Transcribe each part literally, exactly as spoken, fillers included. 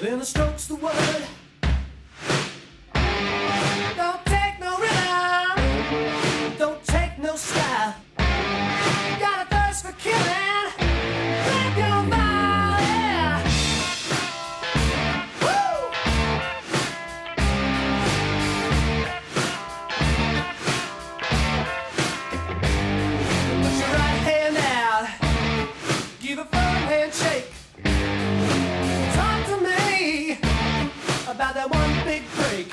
Then the stroke's the word. Don't take no rhythm, don't take no style. Got a thirst for killing, grab your vial, yeah. Woo! Put your right hand out, give a firm handshake. Talk to me about that one big break.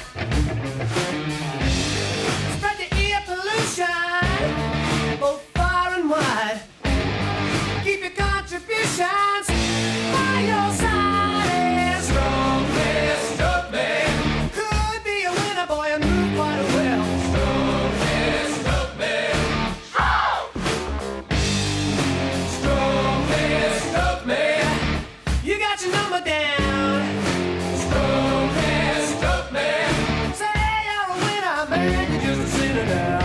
Spread the ear pollution both far and wide. Keep your contributions by your side. And stroke me, stroke me. Could be a winner, boy, and move quite well. Stroke me, stroke me. Stroke! Stroke me, stroke me. You got your number down. Stroke me, stroke me. Say you're a winner, man, you're just a sinner now.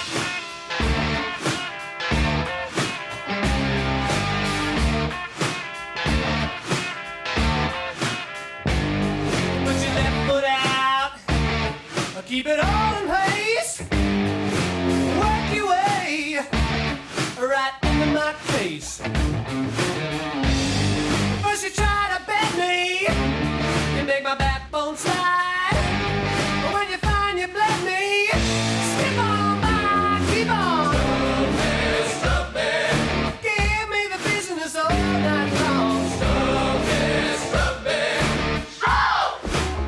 Put your left foot out, keep it all in place. Work your way right into my face. First you try to bend me, you make my backbone slide. But when you find you bled me, skip on by, keep on. Stroke me, stroke me. Give me the business all night long. Stroke me, stroke me. Stroke!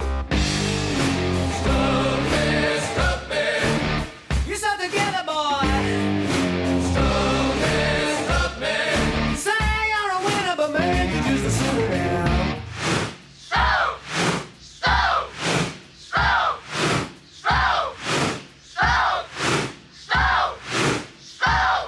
Stroke me, stroke me. You're so together, boy. Stroke me, stroke me. Say you're a winner, but man, you're just a sinner now. Stroke! Stroke! Stroke! Stroke! Stroke! Stroke! Stroke!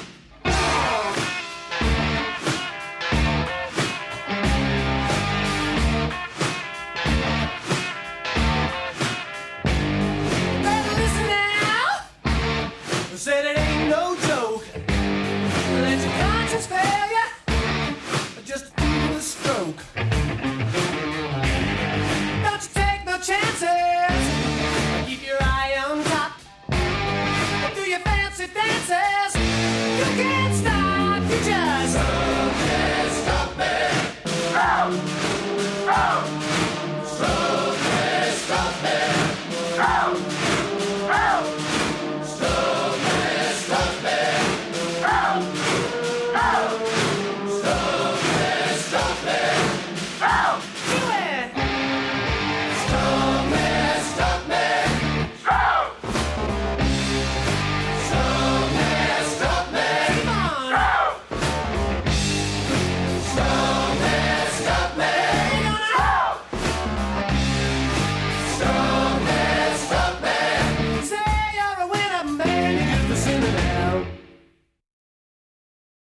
Better listen now. Said it ain't no joke. Let your conscience fail ya. Just do the stroke. Don't you take no chances. Keep your eye on top. Do your fancy dances.